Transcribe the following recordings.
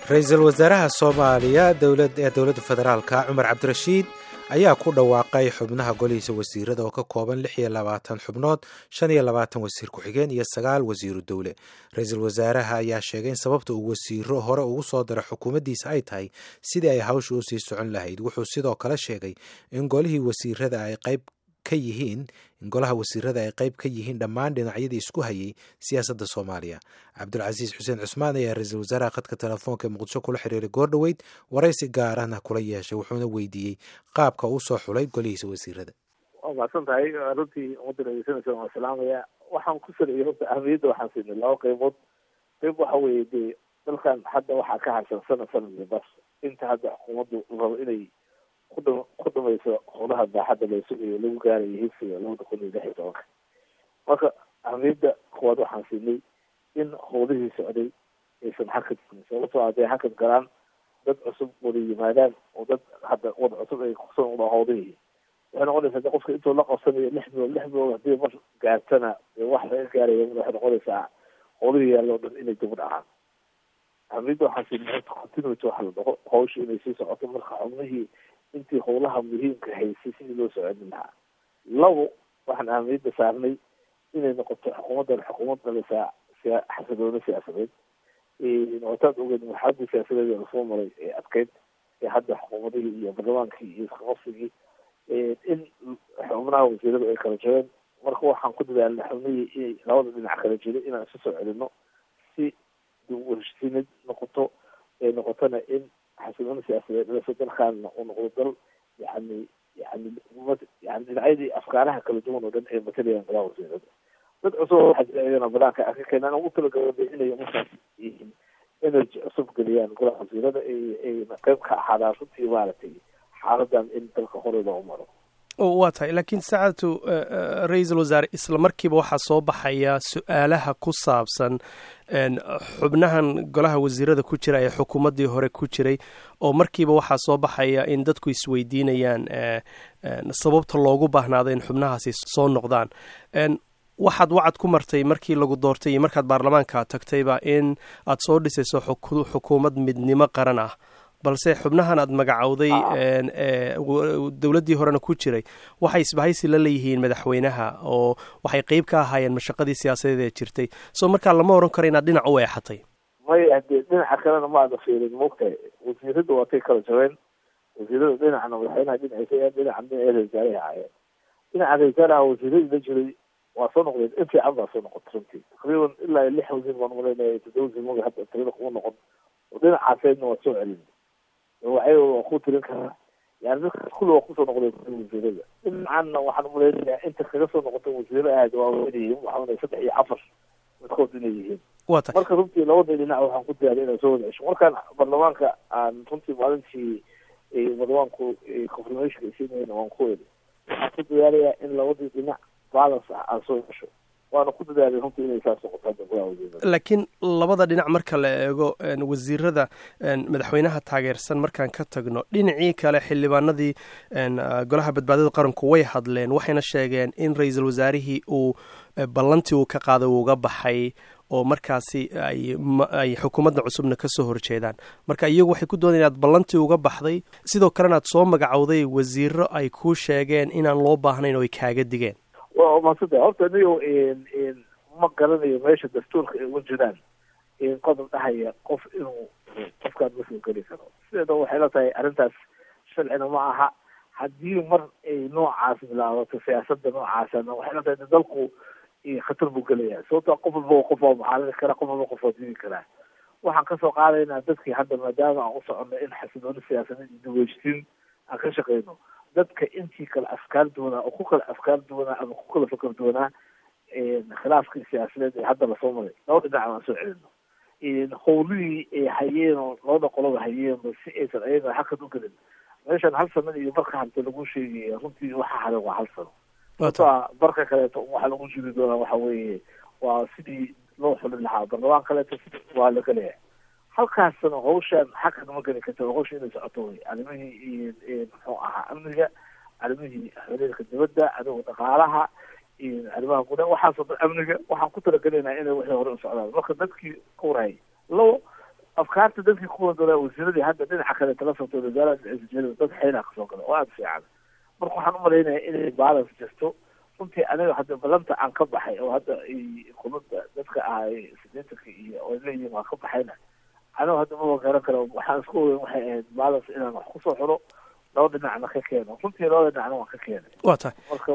ra-iisul wasaaraha soomaaliya dowladda federaalka cumar cabdirashiid ayaa ku dhawaaqay xubnaha golihiisa wasiirada oo ka kooban 26 xubnood 25 wasiir ku-xigeen iyo 9 wasiiru dowle. ra-iisul wasaaraha ayaa sheegay in sababta uu wasiiro hore ugu soo daro xukuumaddiisa ay tahay sidii ay hawsha u sii socon lahayd. wuxuu sidoo kale sheegay in golihii wasiirada ay qayb ka yihiin golaha wasiirada ay qayb ka yihiin dhammaan dhinacyadii isku hayay siyaasadda Soomaaliya. Cabdulcasiis Xuseen Cusmaan ayaa ra-iisul wasaaraha khadka telefoonka ee Muqdisho kula xiriiray goordhaweyd waraysi gaar ahna kula yeeshay, wuxuuna weydiiyey qaabka uu soo xulay golihiisa wasiirada. waa mahadsan tahay runtii ummadda dhegeysanaysa waan salaamaya. waxaan ku salayay horta ahmiyadda waxaan siinay 2 qaybood. qayb waxa weeye dee dalkan hadda waxaa ka harsan sanad bas inta hadda xukuumaddu rabo inay ku dhamayso howlaha baaxadda la sugayo lagu gaarayo higsiga 2016. marka ahmiyadda koowaad waxaan siinay in howlihii socday aysan hakad sababtoo hadday hakad galaan dad cusub wada yimaadaan oo dad hadda wada cusub ay kusoo wada howlihii waxay noqonaysaa qofka intuu la qabsanayo 6 bilood haddii mar gaartana wax laga gaarayo waxay noqonaysaa howlihii yaallo dhan inay dib u dhacaan. ahmiyadda waxaan siinay continuity waxa la dhaho hawsha inay sii socoto marka xubnihii intii howlaha muhiimka haysay sidii loo socodin lahaa. 2 waxaan ahmiyadda saarnay inay noqoto xukuumad dhalisaa xasilooni siyaasadeed. wataad ogeed marxaladii siyaasadeed lasoo maray ee adkeyd ee hadda xukuumadihii iyo baarlamaankii iyo isqabsigii in xubnaha wasiirada ay kala jireen. marka waxaan ku dadaalnay xubnihii inay labada dhinac kala jiray inaan isu soo celino si dib u heshiisiinad noqotona in xasilooni siyaasadeed dhaliso dalkaana uu noqdo dal yani dhinacyadii afkaaraha kala duwan oo dhan ay matalayaan golaha wasiirada. dad cusub waxaa jira iyagana banaanka ka keenaan ugu talagabay inay markaas yihiin energy cusub geliyaan golaha wasiirada ay qayb ka ahaadaan runtii maaragtay xaaladan in dalka hore loo maro. waa tahay laakiin saacadtu ra-iisul wasaare isla markiiba waxaa soo baxaya su-aalaha ku saabsan xubnahan golaha wasiirada ku jira ee xukuumaddii hore ku jiray oo markiiba waxaa soo baxaya in dadku isweydiinayaan sababta loogu baahnaaday in xubnahaasi soo noqdaan. waxaad wacad ku martay markii lagu doortay iyo markaad baarlamaanka tagtayba in aad soo dhisayso xukuumad midnimo qaran ah, balse xubnahan aad magacowday dowladdii horena ku jiray waxay isbahaysi la leeyihiin madaxweynaha oo waxay qeyb ka ahaayeen mashaqadii siyaasadeed ee jirtay. soo markaa lama oran karo inaad dhinac u eexatay. maya hadee dhinaca kalena ma ada fiirin moogtahay wasiirada waatay kala jabeen. wasiirada dhinacna madaxweynaha dhinaciisa dhinaca ra-iisul wasaaraha ahaayeen. dhinaca ra-isul wasaaraha wasiiradii la jiray waa soo noqdeen in fiican baa soo noqotay runtii taqriiban ilaa 6 wasiir baan umaleynaya 7 wasiir maga hadda tirada kuma noqon oo dhinacaaseedna waa soo celin waxay ku tirin karaa yani dadka kulli waa kusoo noqdeen wasiirada. dhinacanna waxaan umaleynayaa inta kaga soo noqotay wasiiro aad waa weynayeen waxaana 3 iyo 4 midkood inay yihiin. marka runtii labada dhinac waxaan ku diyaaray inaan soo wada cesho. markaan baarlamaanka aan runtii maalintii baarlamaanku confirmation ay siinayeen waan ku weli waxaan ku diyaarayaa in labadii dhinac balance aan soo cesho waana ku dadaalay runtii inay saas noqoto golaha wasiirada. laakiin labada dhinac marka la eego wasiirada madaxweynaha taageersan markaan ka tagno dhinacii kale xildhibaanadii golaha badbaadada qaranku way hadleen waxayna sheegeen in ra-iisul wasaarihii uu ballantii uu ka qaaday uga baxay oo markaasi ay xukuumadda cusubna ka soo horjeedaan. marka iyagu waxay ku doonayaan inaad ballantii uga baxday sidoo kalena aad soo magacowday wasiiro ay ku sheegeen inaan loo baahnayn oo ay kaaga digeen. waa maasanta horta anigo ma garanayo meesha dastuurka ay uga jiraan qodob dhahaya qof inuu qofkaan ma soo geli karo. sideeda waxay la tahay arrintaas sharcina ma aha. haddii mar ay noocaas bilaabato siyaasadda noocaasana waxay la tahay dalku khatar buu gelayaa sababtoo qof walba qof waa mucaaradi kara qof walba qof waa didi karaa. waxaan kasoo qaadaynaa dadkii hadda maadaama aan u socono in xasilooni siyaasadeed iyo daweyshtiin aan ka shaqeyno dadka intii kale afkaar duwanaa oo ku kala afkaar duwanaa ama ku kala fakar duwanaa khilaafkii siyaasadeed ee hadda lasoo maray laba dhinac aan soo celino. howlihii ay hayeen oo labada qoloba hayeenba si aysan ayaga hakad u gelin. meeshan 1 sano iyo barka hadda lagu sheegaya runtii waxa haray waa 1 sano. barka kaleeto waxa lagu jiri doonaa waxa weeye waa sidii loo xulin lahaa baarlamaan kaleeto waa la galeeya. halkaasna hawshan hakad ma geli karto hawsha inay socoto way arrimihii muxuu ahaa amniga arrimihii xiriirka dibadda arrimaha dhaqaalaha arrimaha gudaha waxaasoo dhan amniga waxaan ku talagelaynaa inay wixii hore u socdaan. marka dadkii ka warayay labo afkaarta dadkii kuwa doola wasiiradii hadda dhinaca kale tala socto wasaaradda dad xeynaa kasoo gala oo aada fiican marka waxaan umalaynaya inay balance jirto runtii aniga hadda balanta aan ka baxay oo hadda kulada dadka ahay sideetanka iyo oo leeyihiin waa ka baxayna aniga hadda maba garan karo waxaan isku ogeyn waxay ahayd balance inaan wax kusoo xiro laba dhinacna ka keeno runtii laba dhinacna waan ka keenay waa tahay marka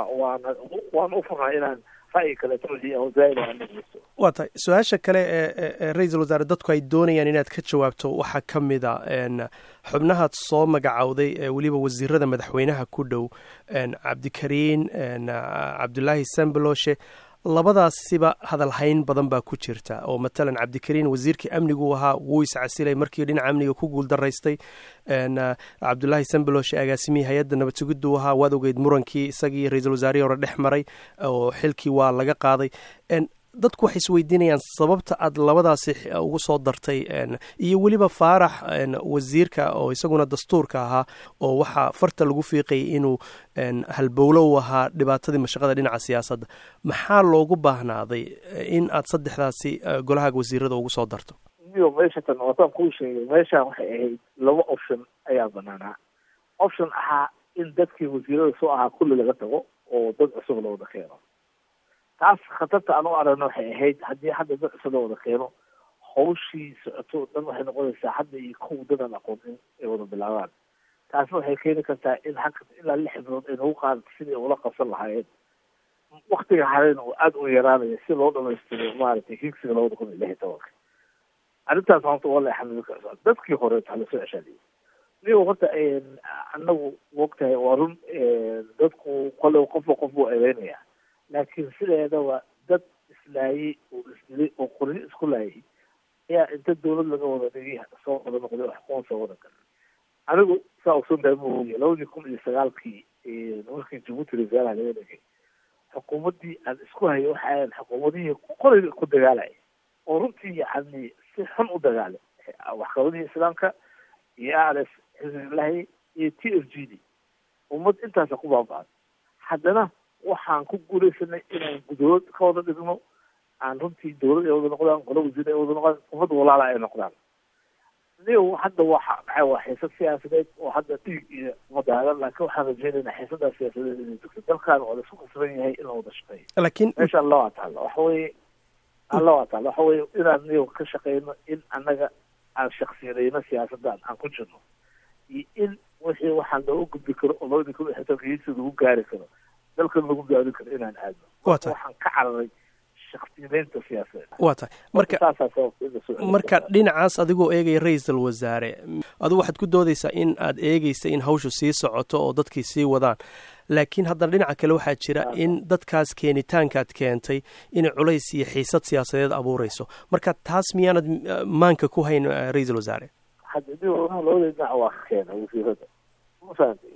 waan u furnaa inaan ra'yi kaleeto wixii oo zaa'id aan dhegeysto waa tahay su-aasha kale ee ra-iisul wasaare dadku ay doonayaan inaad ka jawaabto waxaa ka mid a xubnahaad soo magacowday weliba wasiirada madaxweynaha ku dhow cabdikariin cabdulaahi sambaloshe labadaasiba hadalhayn badan baa ku jirta oo matalan cabdikariin wasiirkii amnigu ahaa wuu iscasilay markii dhinaca amniga ku guuldaraystay cabdulaahi sambaloshe agaasimihii hay-adda nabad sugiddu ahaa waad ogeyd murankii isagii ra-iisul wasaarihii hore dhex maray oo xilkii waa laga qaaday dadku waxay isweydiinayaan sababta aad labadaasi ugu soo dartay iyo weliba faarax wasiirka oo isaguna dastuurka ahaa oo waxaa farta lagu fiiqayay inuu halbowlo u ahaa dhibaatadii mashaqada dhinaca siyaasadda maxaa loogu baahnaaday in aad saddexdaasi golahaaga wasiirada ugu soo darto iyo meeshatan wataan kuu sheegay meeshaan waxay ahayd laba option ayaa banaanaa option ahaa in dadkii wasiirada soo ahaa kulli laga tago oo dad cusub lawada keeno taas khatarta aan u aragno waxay ahayd haddii hadda dad cusub lawada keeno hawshii socoto dhan waxay noqonaysaa hadda iyo kow dadan aqoonin ay wada bilaabaan taasna waxay keeni kartaa in ilaa 6 bilood ay nagu qaadato sidii ula qabsan lahaayeen waktiga hareyna uu aada u yaraanaya si loo dhamaystiro maaragtay higsiga 2016 arrintaas maanta waa la xamili kartaa dadkii hore waxaa lasoo ceshaadiyey niyo horta anagu wogtahay waa run dadku kole qofba qof buu eedeynaya laakiin sideedaba dad islaayay oo isdilay oo qoryo isku laayay ayaa inta dawlad laga wada dhigay soo wada noqday wax qoon soo wada galay anigu saa ogsoontahay mooye 2019 markii Djibouti wasaaraha laga dhigay xukuumaddii aan isku hayo waxa ay xukuumadihii qoriga ku dagaalay oo runtii yacni si xun u dagaalay waxqabadii islaamka iyo ALS xisbillahi iyo TFGD ummad intaas ku baaba'ay haddana waxaan ku guulaysanay inaan gudood ka wada dhigno aan runtii dawlad ay wada noqdaan qolo wasiir ay wada noqdaan ummad walaala ay noqdaan niyo hadda waa xiisad siyaasadeed oo hadda dhiig iyo madaalan laakiin waxaan rajeynaynaa xiisadaas siyaasadeed inay dugto dalkan waa laisku kasban yahay in la wada shaqeeyo laakiin meesha alla waa taalla waxa weeye inaan niyo ka shaqeyno in annaga aan shaksiyadayno siyaasaddan aan ku jirno iyo in wixii waxaan looga gudbi karo oo 2016 lagu gaari karo dalkan lagu gaari karo inaan aadno waxaan ka cararay shakhsiyadeynta siyaasadeed waa tahay marka dhinacaas adigoo eegaya ra-iisul wasaare adigu waxaad ku doodaysaa in aad eegaysa in hawshu sii socoto oo dadkii sii wadaan laakiin haddana dhinaca kale waxaa jira in dadkaas keenitaankaad keentay inay culays iyo xiisad siyaasadeed abuurayso marka taas miyaanad maanka ku hayn ra-iisul wasaare labada dhinac waa ka keena wasiirada mafahamtay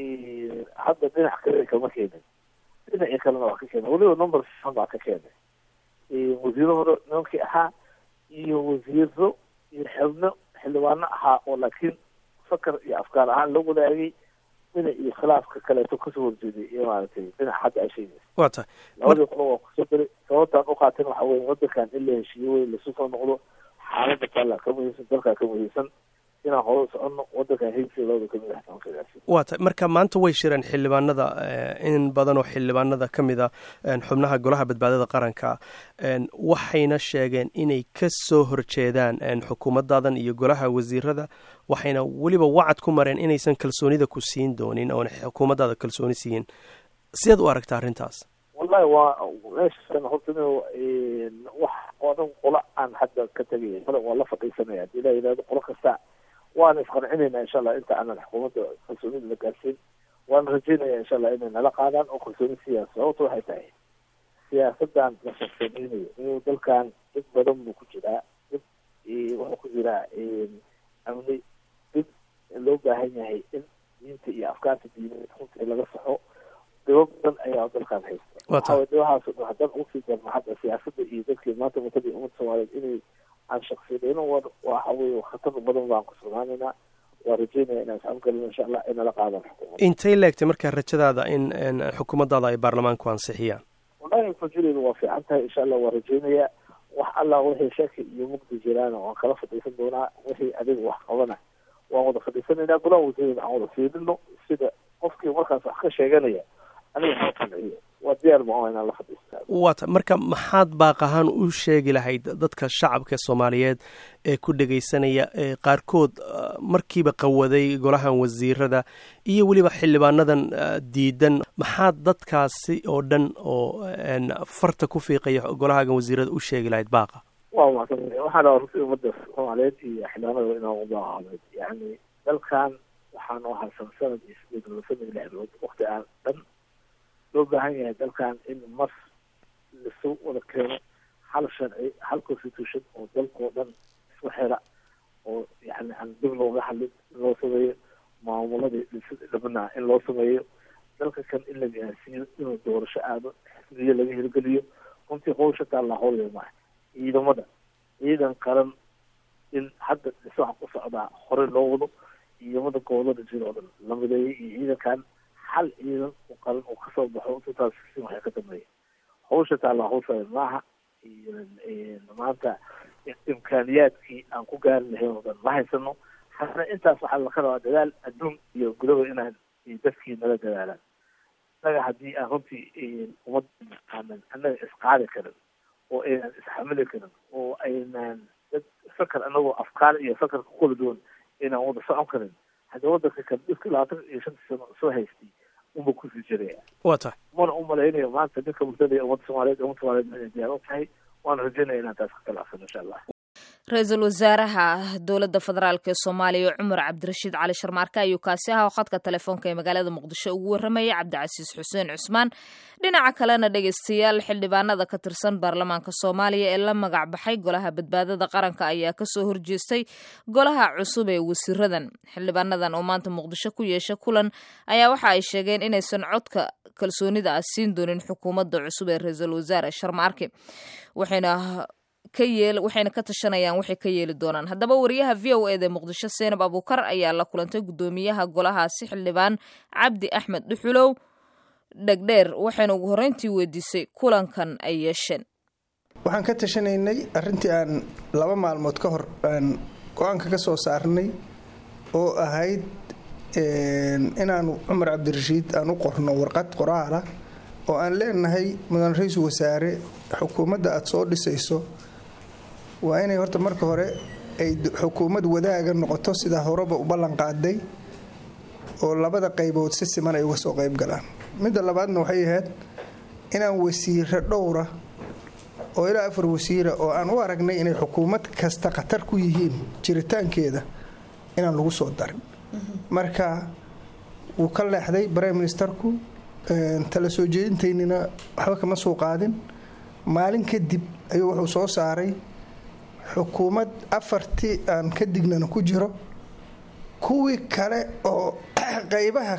hadda dhinac kale kama keenin dhinacii kalena waa ka keena weliba number 5 baa ka keenay wasiiro hore nimankii ahaa iyo wasiiro iyo xildhibaano ahaa oo laakiin fakar iyo afkaar ahaan loo wadaagay dhinac iyo khilaafka kaleeto kasoo horjeeday iyo maaragtay dhinac hadda ay sheegaysa waa tahay labadii qolo waa kusoo diray sababtaan u qaateen waxa weeye wadankan in la heshiiyo wey lasu soo noqdo xaaladda kala ka muhiimsan dalkaa ka muhiimsan inaan hore soconno wadankan higsi 2016 waa tahay marka maanta way shireen xildhibaanada in badan oo xildhibaanada ka mid a xubnaha golaha badbaadada qaranka waxayna sheegeen inay ka soo horjeedaan xukuumadaadan iyo golaha wasiirada waxayna weliba wacad ku mareen inaysan kalsoonida ku siin doonin oona xukuumaddaada kalsooni siiyin sidaad u aragtaa arrintaas wallahi waa meeshan horta wax oo dhan qolo aan hadda ka tegay waa la fadhiisanaya hadii la yidhahdo qolo kasta waana isqancinaynaa insha allah inta aanan xukuumadda kalsoonida la gaarsiin waana rajeynaya insha allah inay nala qaadaan oo kalsooni siiyaan sababta waxay tahay siyaasadan la shaqeynaynayo inuu dalkan dad badan buu ku jiraa dad wuxuu ku jiraa amni dad loo baahan yahay in diinta iyo afkaarta diineed runtii laga saxo daba badan ayaa dalkan haysta waxaa dabahaas dhan haddaan ugu sii darno hadda siyaasadda iyo dadkii maanta matali ummadda soomaaliyeed inay aan shaksiyadeyno waxa weeye khatar badan baan ku sugnaanaynaa waa rajeynaya inaan iscamgalino insha allah inala qaadan xukuumadda intay leegtay markaa rajadaada in xukuumaddaada ay baarlamaanku ansixiyaan wallahi fajireedu waa fiican tahay insha allah waa rajeynayaa wax allah wixii shaki iyo mugdi jiraan waan kala fadhiisan doonaa, wixii adiga wax qabana waan wada fadhiisanaynaa, golaha wasiirada aan wada fiirino sida qofkii markaas wax ka sheeganaya aniga ha qanciyo, waa diyaar ma inaan la fadhiistaa. waata marka maxaad baaq ahaan u sheegi lahayd dadka shacabka Soomaaliyeed ee ku dhageysanaya qaarkood markiiba qawaday golahan wasiirada iyo waliba xildhibaanadan diidan, maxaad dadkaasi oo dhan oo farta ku fiiqaya golahan wasiirada u sheegi lahayd baaqa? waa macquul waxaan rabaa ummadda Soomaaliyeed iyo xildhibaanada inaan u baaqo, yani dalkan waxaan oo harsan sanad iyo 8 bilood waqti aan dhan loo baahan yahay dalkan in mar lasoo wada keeno hal sharci, hal constitution oo dalkoo dhan isku xira, oo yani aan dib looga hadlin loo sameeyo, maamuladii dhabnaa in loo sameeyo, dalka kan in la gaarsiiyo inuu doorasho aado, xisbiyo laga hirgeliyo. runtii howsha taa la howlaya maaha. ciidamada ciidan qaran in hadda dhismaha ku socdaa hore loo wado, ciidamada gobolada jira oo dhan la mideeyay iyo ciidankan hal ciidan oo qaran oo kasoo baxo intaas waxay ka dambeeya. howsha taa la howlaya maaha. maanta imkaaniyaadkii aan ku gaari lahayn oo dhan ma haysano. hadna intaas waxaa laka rabaa dadaal adduun iyo gudaha inaan dadkii nala dadaalaan. innaga haddii aan runtii ummad aanan annaga isqaadi karin oo aynan isxamili karin oo aynan dad fakar anagoo afkaar iyo fakar ku kala duwan inaan wada socon karin, haddii wadanka kan dhifka 25 sano soo haystay unba kusii jiraya. waa tahay mana u malaynayo maanta ninka murtadaya ummadda Soomaaliyeed inay diyaar u tahay. waana rajaynaya inaan taas ka talaafsano insha allah. ra-iisul wasaaraha dowladda federaalk ee Soomaaliya Cumar Cabdirashiid Cali Sharmaarke ayuu kaasi ahaa oo khadka telefoonka ee magaalada Muqdisho ugu warramayay Cabdicasiis Xuseen Cusmaan. dhinaca kalena dhageystayaal, xildhibaanada ka tirsan baarlamaanka Soomaaliya ee la magac baxay golaha badbaadada qaranka ayaa kasoo horjeestay golaha cusub ee wasiiradan. xildhibaanadan oo maanta Muqdisho ku yeeshay kulan ayaa waxa ay sheegeen inaysan codka kalsoonida siin doonin xukuumadda cusub ee ra-iisul wasaare Sharmaarke, waxayna ka tashanayaan waxay ka yeeli doonaan. haddaba wariyaha VOA ee Muqdisho Seenab Abuukar ayaa la kulantay gudoomiyaha golahaasi xildhibaan Cabdi Axmed Dhuxulow dhagdheer, waxayna ugu horreyntii weydiisay kulankan ay yeesheen. waxaan ka tashanaynay arrintii aan 2 maalmood ka hor aan go-aanka ka soo saarnay oo ahayd inaan Cumar Cabdirashiid aan u qorno warqad qoraal ah oo aan leenahay mudan ra'iisul wasaare, xukuumadda aad soo dhisayso waa inay horta marka hore ay xukuumad wadaaga noqoto sida horeba u ballan qaaday oo labada qaybood si siman ay uga soo qayb galaan. midda labaadna waxay ahayd inaan wasiiro dhowra oo ilaa 4 wasiira oo aan u aragnay inay xukuumad kasta khatar ku yihiin jiritaankeeda inaan lagu soo darin. marka wuu ka leexday prime ministerku, tala soo jeedintaynina waxba kama soo qaadin. maalin kadib ayuu wuxuu soo saaray xukuumad 4 aan ka dignana ku jiro, kuwii kale oo qaybaha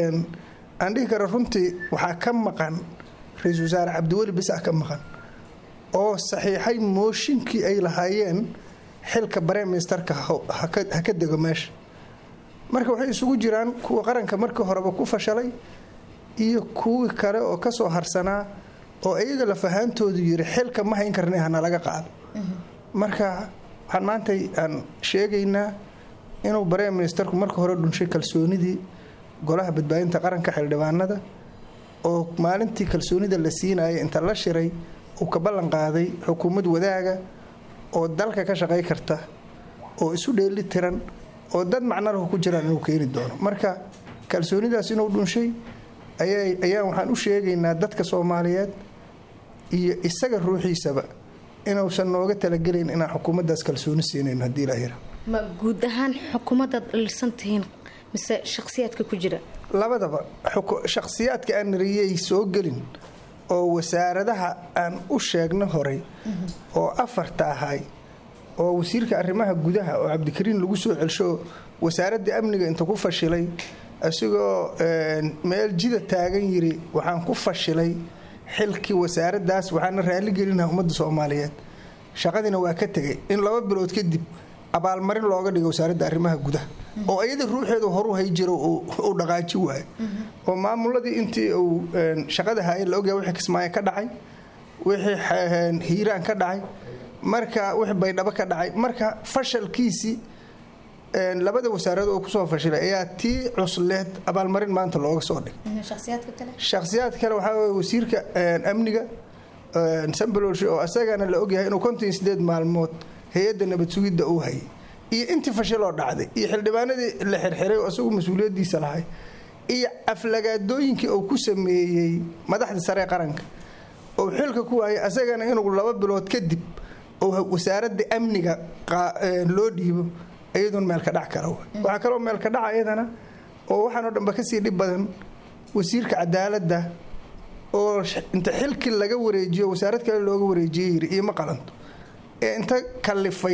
aan dhihi karo runtii waxaa ka maqan ra-iisul wasaare Cabdiweli bisa ka maqan oo saxiixay mooshinkii ay lahaayeen xilka prime ministerka ha ka dego meesha. marka waxay isugu jiraan kuwa qaranka markii horeba ku fashalay iyo kuwii kale oo ka soo harsanaa oo iyaga la fahaantoodu yiri xilka ma hayn karnay hana laga qaado. marka waxaan maanta aan sheegaynaa inuu prime ministerku marka hore dhunshay kalsoonidii golaha badbaadinta qaranka xildhibaanada oo maalintii kalsoonida la siinayay inta la shiray uu ka ballan qaaday xukuumad wadaaga oo dalka ka shaqay karta oo isu dheeli tiran oo dad macno leh ku jiraan inuu keeni doono. marka kalsoonidaas inuu dhunshay ayaan waxaan u sheegaynaa dadka Soomaaliyeed iyo isaga ruuxiisaba inuusan nooga talagelin inaan xukuumaddaas kalsooni siinayno haddii la yira. ma guud ahaan xukuumadda dhalisantihiin mise shakhsiyaadka ku jira? labadaba. shakhsiyaadka aan nariyay soo gelin oo wasaaradaha aan u sheegno horay oo 4 ahay oo wasiirka arrimaha gudaha oo Cabdikariin lagu soo celsho wasaaradda amniga inta ku fashilay asigoo meel jida taagan yiri waxaan ku fashilay xilkii wasaaraddaas, waxaana raali gelinahay ummadda Soomaaliyeed. shaqadina waa ka tagay in 2 bilood kadib abaalmarin looga dhigo wasaaradda arrimaha gudaha oo ayada ruuxeedu horu hay jiro oo dhaqaaji waay oo maamuladii intii uu shaqada hayay la ogyahay wixii Kismaayo ka dhacay, wixii Hiiraan ka dhacay, marka wix baydhabo ka dhacay marka fashalkiisii labada wasaaradood oo kusoo fashilay ayaa tii cusleed abaalmarin maanta looga soo dhigay. shakhsiyaad kale waxaa weeye wasiirka amniga Sambaloshi oo asagana la ogyahay inuu 58 maalmood hay'adda nabad sugidda uu hayay iyo intii fashil oo dhacday iyo xildhibaanadii la xirxiray oo asagu mas'uuliyadiisa lahay iyo aflagaadooyinkii uu ku sameeyay madaxda sare qaranka oo xilka ku waayay asagana inuu 2 bilood kadib oo wasaaradda amniga loo dhiibo ayadoon meel ka dhac kara waxa kale oo meel ka dhac ayadana oo waxaan dhanba ka sii dhib badan wasiirka cadaaladda oo inta xilkii laga wareejiyo wasaarad kale looga wareejiyay iyo ma qalanto inta kalifay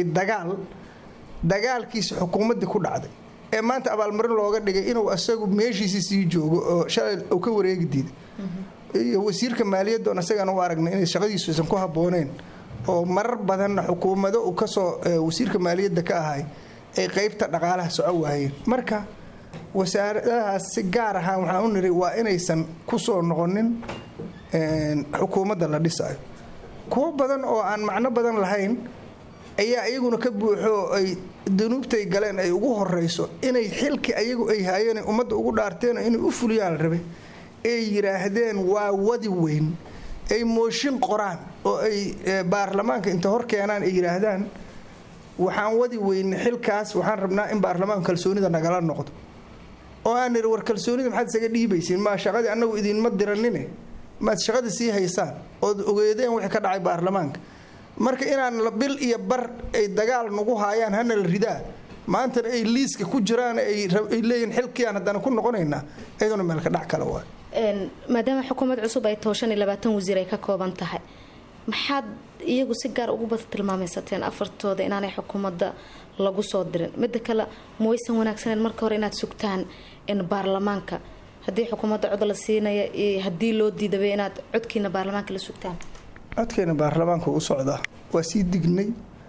dagaalkiisa xukuumadda ku dhacday maanta abaalmarin looga dhigay inuu asagu meeshiisa sii joogo oo shalay uu ka wareegi diiday iyo wasiirka maaliyadda oo asagana u aragnay inay shaqadiisu aysan ku habooneen oo marar badan xukuumado uu ka soo wasiirka maaliyadda ka ahay ay qaybta dhaqaalaha soo waayeen marka wasaaradahaas si gaar ah waxaan u niri waa inaysan ku soo noqonin xukuumadda la dhisayo kuwa badan oo aan macno badan lahayn ayaa iyaguna ka buuxo ay dunuubtay galeen ay ugu horeyso inay xilki ayagu ay hayeen ummadda ugu dhaarteen inay u fuliyaan rabe ay yiraahdeen waa wadi weyn ay mooshin qoraan oo ay baarlamaanka inta hor keenaan ay yiraahdaan waxaan wadi weyn xilkaas waxaan rabnaa in baarlamaanka kalsoonida nagala noqdo oo aan war kalsoonida maxaad isaga dhiibaysiin ma shaqadii anagu idin ma diranine ma shaqada sii haysaan oo ogeedeen wixii ka dhacay baarlamaanka marka inaan la bil iyo bar ay dagaal nagu haayaan hana la ridaa maanta ay liiska ku jiraan ay leeyihiin xilkii aan hadana ku noqonaynaa ayaduna meel ka dhac kale waa maadaama xukuumad cusub ay 22 wasiir ay ka kooban tahay maxaad iyagu si gaar ugu bad tilmaamaysateen afartooda inaanay xukuumadda lagu soo dirin mid kale mooysan wanaagsaneen marka hore inaad sugtaan in baarlamaanka haddii xukuumadda cod la siinaya iyo haddii loo diiday inaad codkiina baarlamaanka la sugtaan codkeena baarlamaanka u socda waa sii dignay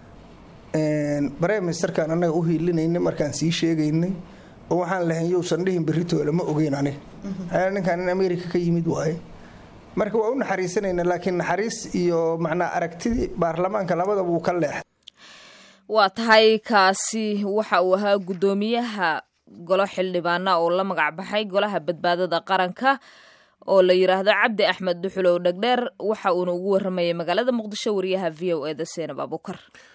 barnaamijkan anaga u hiilinayna markaan sii sheegaynay oo waxaan lahayn yowsan dhihin beritoole ma ogeyn aniga ninkan in America ka yimid waaye marka waa u naxariisanayna laakiin naxariis iyo macna aragtidii baarlamaanka labadaba uu ka leex waa tahay kaasi waxa uu ahaa gudoomiyaha golo xildhibaana oo la magac baxay golaha badbaadada qaranka oo la yiraahdo Cabdi Axmed Duxulow Dhagdheer waxa uu ugu waramayay magaalada Muqdisho wariyaha VOA da Seenab Abukar.